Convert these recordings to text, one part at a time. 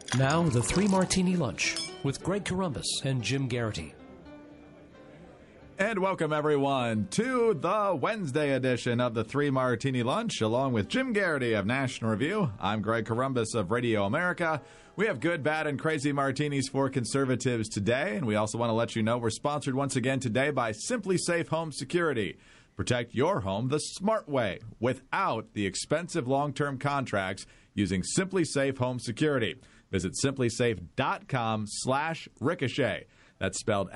Now, the Three Martini Lunch with Greg Corombos and Jim Garrity. And welcome, everyone, to the Wednesday edition of the Three Martini Lunch, along with Jim Garrity of National Review. I'm Greg Corombos of Radio America. We have good, bad, and crazy martinis for conservatives today, and we also want to let you know we're sponsored once again today by Simply Safe Home Security. Protect your home the smart way, without the expensive long-term contracts, using Simply Safe Home Security. Visit simplysafe.com/ricochet. That's spelled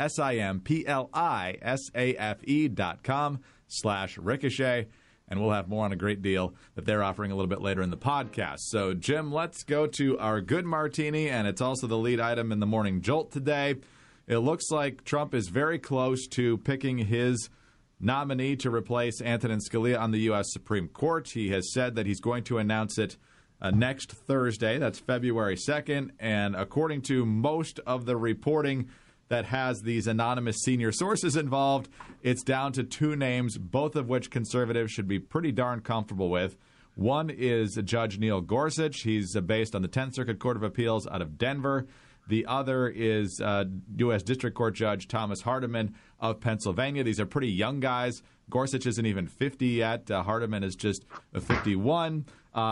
SIMPLISAFE.com/ricochet. And we'll have more on a great deal that they're offering a little bit later in the podcast. So, Jim, let's go to our good martini, and it's also the lead item in the Morning Jolt today. It looks like Trump is very close to picking his nominee to replace Antonin Scalia on the U.S. Supreme Court. He has said that he's going to announce it next Thursday. That's February 2nd. And according to most of the reporting that has these anonymous senior sources involved, it's down to two names, both of which conservatives should be pretty darn comfortable with. One is Judge Neil Gorsuch. He's based on the 10th Circuit Court of Appeals out of Denver. The other is U.S. District Court Judge Thomas Hardiman of Pennsylvania. These are pretty young guys. Gorsuch isn't even 50 yet. Hardiman is just 51.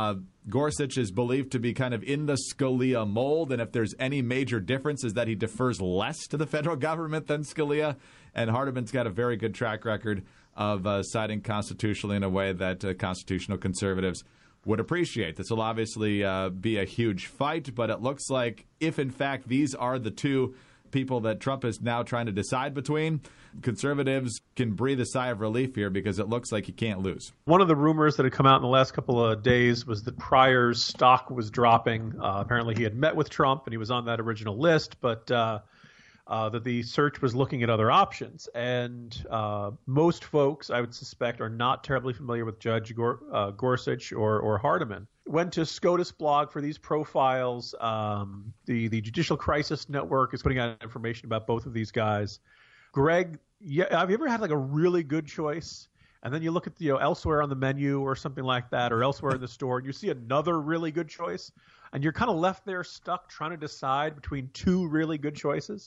Gorsuch is believed to be kind of in the Scalia mold, and if there's any major difference is that he defers less to the federal government than Scalia, and Hardiman's got a very good track record of siding constitutionally in a way that constitutional conservatives would appreciate. This will obviously be a huge fight, but it looks like if, in fact, these are the two people that Trump is now trying to decide between, conservatives can breathe a sigh of relief here because it looks like he can't lose. One of the rumors that had come out in the last couple of days was that Pryor's stock was dropping. Apparently he had met with Trump and he was on that original list, but that the search was looking at other options. And most folks, I would suspect, are not terribly familiar with Judge Gorsuch or Hardiman. Went to SCOTUS blog for these profiles. The Judicial Crisis Network is putting out information about both of these guys. Greg, have you ever had like a really good choice, and then you look at elsewhere on the menu or something like that, or elsewhere in the store, and you see another really good choice, and you're kind of left there stuck trying to decide between two really good choices?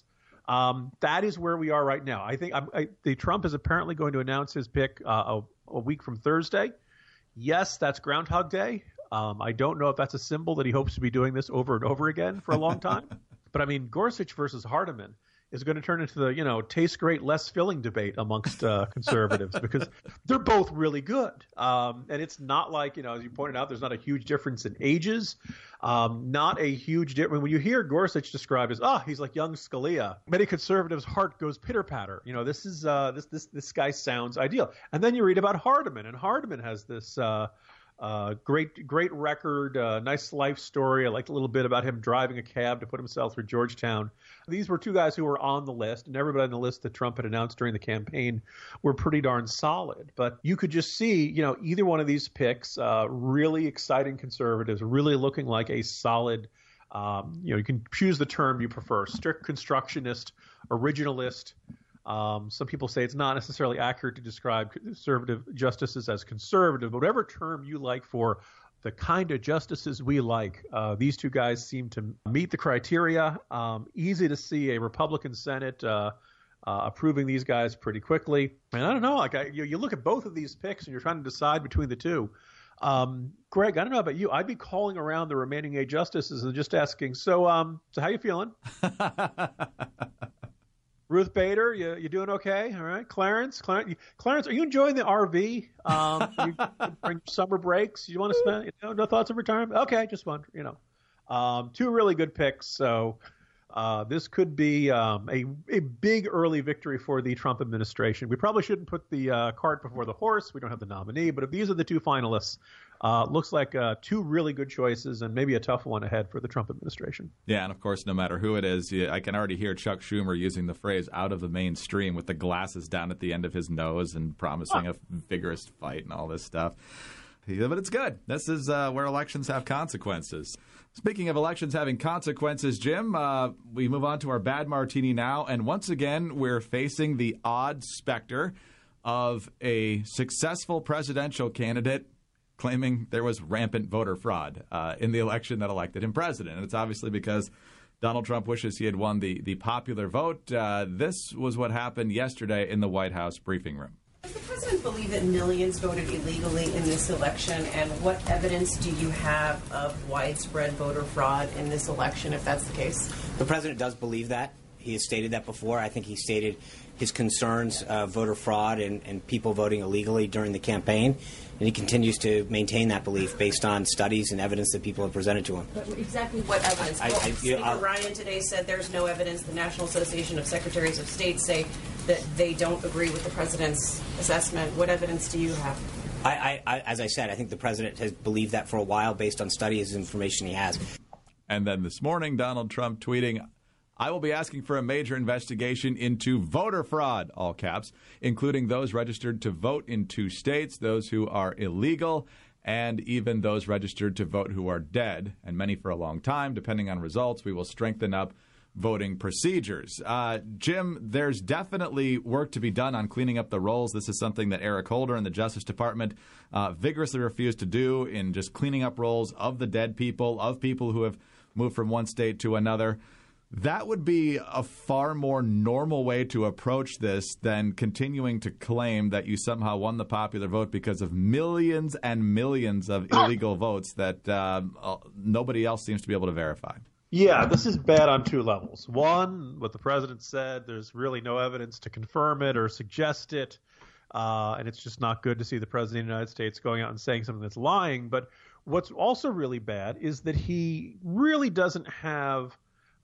That is where we are right now. I think the Trump is apparently going to announce his pick a week from Thursday. Yes, that's Groundhog Day. I don't know if that's a symbol that he hopes to be doing this over and over again for a long time. But I mean, Gorsuch versus Hardiman is going to turn into the, taste great, less filling debate amongst conservatives because they're both really good. And it's not like, as you pointed out, there's not a huge difference in ages. Not a huge difference. When you hear Gorsuch described as, he's like young Scalia, many conservatives' heart goes pitter-patter. This is this guy sounds ideal. And then you read about Hardiman, and Hardiman has this great record, nice life story. I liked a little bit about him driving a cab to put himself through Georgetown. These were two guys who were on the list, and everybody on the list that Trump had announced during the campaign were pretty darn solid. But you could just see, either one of these picks, really exciting conservatives, really looking like a solid, you can choose the term you prefer, strict constructionist, originalist. Some people say it's not necessarily accurate to describe conservative justices as conservative, but whatever term you like for the kind of justices we like, these two guys seem to meet the criteria. Easy to see a Republican Senate approving these guys pretty quickly. And I don't know, you look at both of these picks and you're trying to decide between the two. Greg, I don't know about you. I'd be calling around the remaining 8 justices and just asking, so how you feeling? Ruth Bader, you doing okay? All right. Clarence, are you enjoying the RV? During summer breaks, you want to spend? No thoughts of retirement? Okay, just one. Two really good picks. So this could be a big early victory for the Trump administration. We probably shouldn't put the cart before the horse. We don't have the nominee, but if these are the two finalists, looks like two really good choices and maybe a tough one ahead for the Trump administration. Yeah, and of course, no matter who it is, I can already hear Chuck Schumer using the phrase out of the mainstream with the glasses down at the end of his nose and promising a vigorous fight and all this stuff. But it's good. This is where elections have consequences. Speaking of elections having consequences, Jim, we move on to our bad martini now. And once again, we're facing the odd specter of a successful presidential candidate claiming there was rampant voter fraud in the election that elected him president. And it's obviously because Donald Trump wishes he had won the popular vote. This was what happened yesterday in the White House briefing room. Does the president believe that millions voted illegally in this election? And what evidence do you have of widespread voter fraud in this election, if that's the case? The president does believe that. He has stated that before. I think he stated his concerns of voter fraud and people voting illegally during the campaign. And he continues to maintain that belief based on studies and evidence that people have presented to him. But exactly what evidence? Speaker Ryan today said there's no evidence. The National Association of Secretaries of State say that they don't agree with the president's assessment. What evidence do you have? As I said, I think the president has believed that for a while based on studies and information he has. And then this morning, Donald Trump tweeting, "I will be asking for a major investigation into voter fraud," all caps, including those registered to vote in 2 states, those who are illegal, and even those registered to vote who are dead, and many for a long time. Depending on results, we will strengthen up voting procedures. Jim, there's definitely work to be done on cleaning up the rolls. This is something that Eric Holder and the Justice Department vigorously refused to do in just cleaning up rolls of the dead people, of people who have moved from one state to another. That would be a far more normal way to approach this than continuing to claim that you somehow won the popular vote because of millions and millions of illegal votes that nobody else seems to be able to verify. Yeah, this is bad on 2 levels. One, what the president said, there's really no evidence to confirm it or suggest it, and it's just not good to see the president of the United States going out and saying something that's lying. But what's also really bad is that he really doesn't have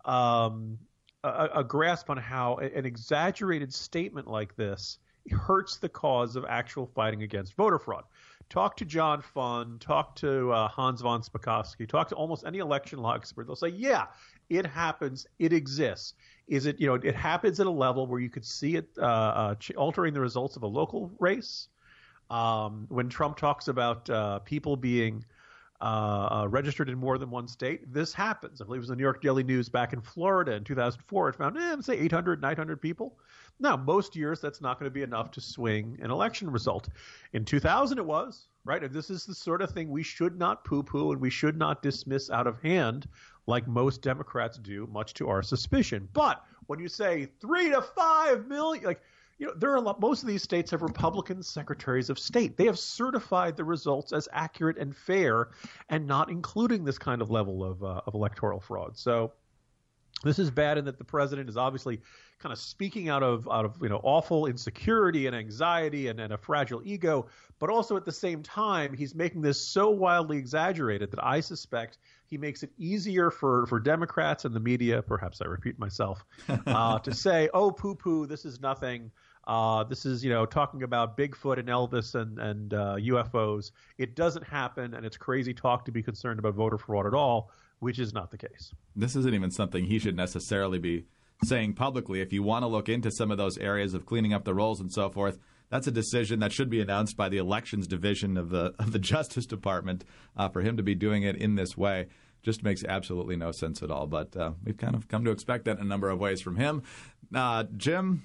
a grasp on how an exaggerated statement like this hurts the cause of actual fighting against voter fraud. Talk to John Fund, talk to Hans von Spakovsky, talk to almost any election law expert. They'll say, yeah, it happens. It exists. Is it, it happens at a level where you could see it altering the results of a local race. When Trump talks about people being registered in more than one state, this happens. I believe it was the New York Daily News back in Florida in 2004. It found, say 800, 900 people. Now, most years that's not going to be enough to swing an election result. In 2000 it was, right? And this is the sort of thing we should not poo-poo and we should not dismiss out of hand like most Democrats do, much to our suspicion. But when you say 3 to 5 million, there are a lot. Most of these states have Republican secretaries of state. They have certified the results as accurate and fair, and not including this kind of level of electoral fraud. So this is bad in that the president is obviously kind of speaking out of awful insecurity and anxiety and a fragile ego, but also at the same time he's making this so wildly exaggerated that I suspect he makes it easier for Democrats and the media, perhaps I repeat myself, to say, oh, poo-poo, this is nothing. This is, talking about Bigfoot and Elvis and UFOs. It doesn't happen, and it's crazy talk to be concerned about voter fraud at all, which is not the case. This isn't even something he should necessarily be saying publicly. If you want to look into some of those areas of cleaning up the rolls and so forth, that's a decision that should be announced by the Elections Division of the Justice Department. For him to be doing it in this way just makes absolutely no sense at all. But we've kind of come to expect that in a number of ways from him. Jim,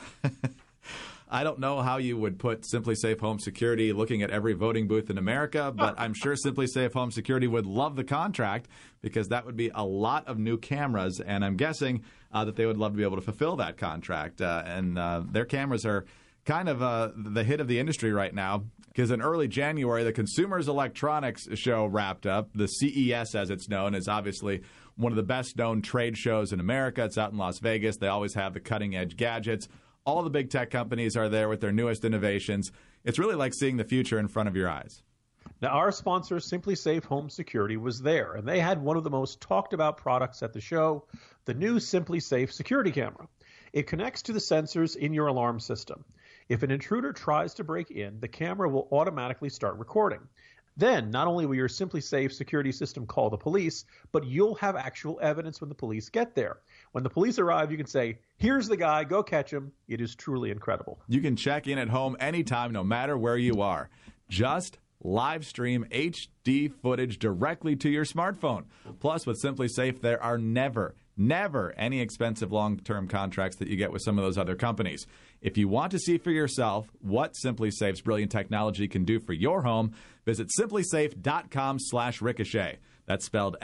I don't know how you would put Simply Safe Home Security looking at every voting booth in America, but I'm sure Simply Safe Home Security would love the contract because that would be a lot of new cameras, and I'm guessing that they would love to be able to fulfill that contract. And their cameras are kind of the hit of the industry right now because in early January, the Consumers Electronics Show wrapped up. The CES, as it's known, is obviously one of the best-known trade shows in America. It's out in Las Vegas. They always have the cutting-edge gadgets. All the big tech companies are there with their newest innovations. It's really like seeing the future in front of your eyes. Now, our sponsor, Simply Safe Home Security, was there, and they had one of the most talked about products at the show, the new Simply Safe security camera. It connects to the sensors in your alarm system. If an intruder tries to break in, the camera will automatically start recording. Then, not only will your Simply Safe security system call the police, but you'll have actual evidence when the police get there. When the police arrive, you can say, here's the guy, go catch him. It is truly incredible. You can check in at home anytime, no matter where you are. Just live stream HD footage directly to your smartphone. Plus, with Simply Safe, there are never any expensive long-term contracts that you get with some of those other companies. If you want to see for yourself what Simply Safe's brilliant technology can do for your home, visit simplysafe.com/ricochet. That's spelled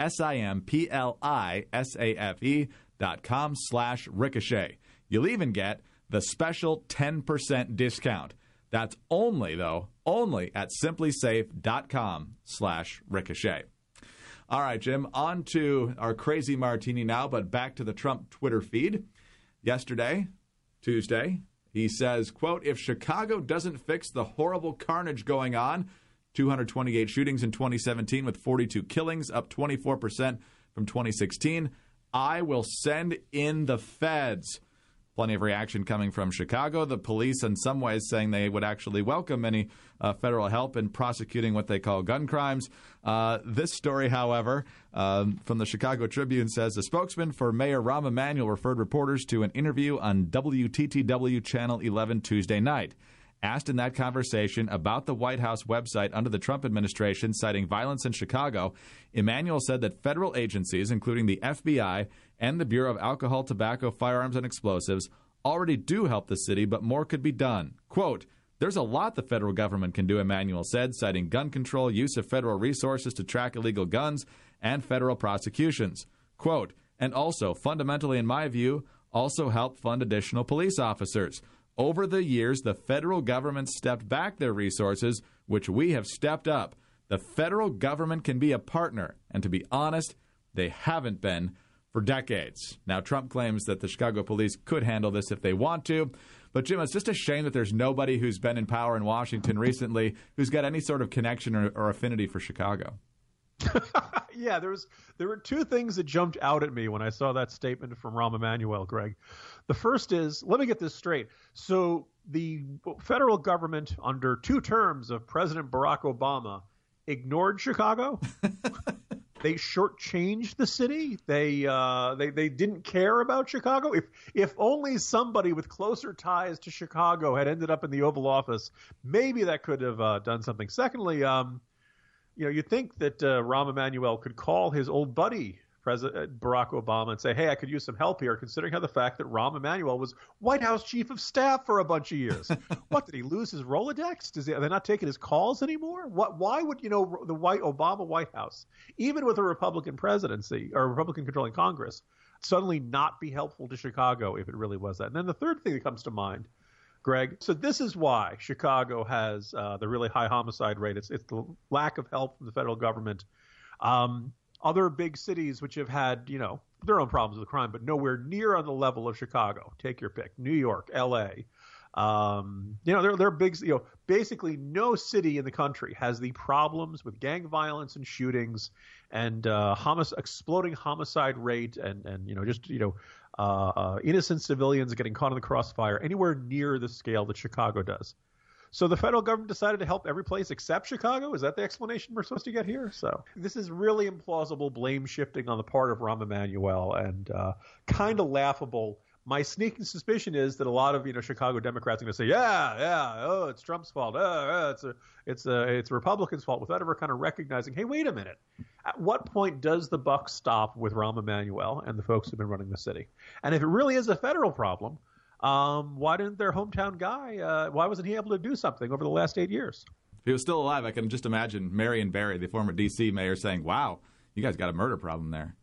SIMPLISAFE.com/ricochet. You'll even get the special 10% discount. That's only at simplysafe.com/ricochet. All right, Jim, on to our crazy martini now, but back to the Trump Twitter feed. Yesterday, Tuesday, he says, quote, if Chicago doesn't fix the horrible carnage going on, 228 shootings in 2017 with 42 killings, up 24% from 2016, I will send in the feds. Plenty of reaction coming from Chicago. The police, in some ways, saying they would actually welcome any federal help in prosecuting what they call gun crimes. This story, however, from the Chicago Tribune says a spokesman for Mayor Rahm Emanuel referred reporters to an interview on WTTW Channel 11 Tuesday night. Asked in that conversation about the White House website under the Trump administration citing violence in Chicago, Emanuel said that federal agencies, including the FBI and the Bureau of Alcohol, Tobacco, Firearms, and Explosives, already do help the city, but more could be done. Quote, there's a lot the federal government can do, Emanuel said, citing gun control, use of federal resources to track illegal guns, and federal prosecutions. Quote, and also, fundamentally in my view, also help fund additional police officers. Over the years, the federal government stepped back their resources, which we have stepped up. The federal government can be a partner, and to be honest, they haven't been for decades. Now, Trump claims that the Chicago police could handle this if they want to, but Jim, it's just a shame that there's nobody who's been in power in Washington recently who's got any sort of connection or affinity for Chicago. Yeah, there were two things that jumped out at me when I saw that statement from Rahm Emanuel, Greg. The first is, let me get this straight. So the federal government under 2 terms of President Barack Obama ignored Chicago. They shortchanged the city. They didn't care about Chicago. If only somebody with closer ties to Chicago had ended up in the Oval Office, maybe that could have done something. Secondly, you'd think that Rahm Emanuel could call his old buddy, President Barack Obama, and say, hey, I could use some help here, considering how the fact that Rahm Emanuel was White House chief of staff for a bunch of years. What, did he lose his Rolodex? Are they not taking his calls anymore? Why would, the Obama White House, even with a Republican presidency or a Republican controlling Congress, suddenly not be helpful to Chicago if it really was that? And then the third thing that comes to mind, Greg, so this is why Chicago has the really high homicide rate. It's the lack of help from the federal government. Other big cities which have had, their own problems with crime, but nowhere near on the level of Chicago. Take your pick. New York, L.A. They're big. Basically no city in the country has the problems with gang violence and shootings and exploding homicide rate and innocent civilians getting caught in the crossfire anywhere near the scale that Chicago does. So the federal government decided to help every place except Chicago? Is that the explanation we're supposed to get here? So this is really implausible blame shifting on the part of Rahm Emanuel and kind of laughable. My sneaking suspicion is that a lot of Chicago Democrats are going to say, oh, it's Trump's fault. It's Republicans' fault, without ever kind of recognizing, hey, wait a minute. At what point does the buck stop with Rahm Emanuel and the folks who've been running the city? And if it really is a federal problem, why didn't their hometown guy, why wasn't he able to do something over the last 8 years? If he was still alive, I can just imagine Marion Barry, the former D.C. mayor, saying, wow, you guys got a murder problem there.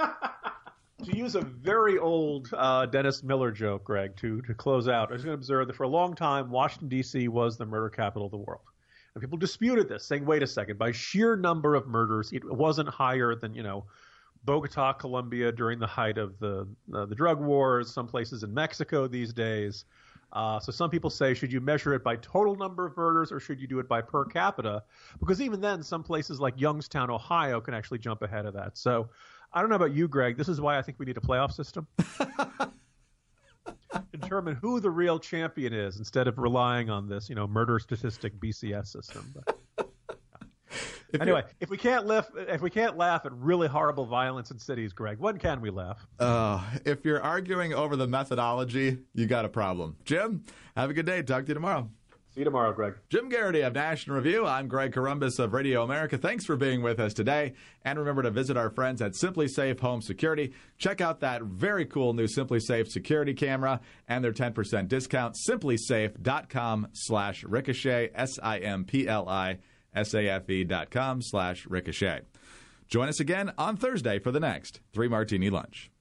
To use a very old Dennis Miller joke, Greg, to close out, I was going to observe that for a long time, Washington, D.C. was the murder capital of the world. And people disputed this, saying, wait a second, by sheer number of murders, it wasn't higher than, Bogota, Colombia during the height of the drug wars, some places in Mexico these days. So some people say, should you measure it by total number of murders or should you do it by per capita? Because even then, some places like Youngstown, Ohio can actually jump ahead of that. So I don't know about you, Greg. This is why I think we need a playoff system. Determine who the real champion is instead of relying on this, murder statistic BCS system. But, anyway, if we can't laugh at really horrible violence in cities, Greg, when can we laugh? If you're arguing over the methodology, you got a problem. Jim, have a good day. Talk to you tomorrow. See you tomorrow, Greg. Jim Garrity of National Review. I'm Greg Corombos of Radio America. Thanks for being with us today. And remember to visit our friends at Simply Safe Home Security. Check out that very cool new Simply Safe security camera and their 10% discount. SimplySafe.com/ricochet. SimplySafe.com/ricochet. Join us again on Thursday for the next 3 Martini Lunch.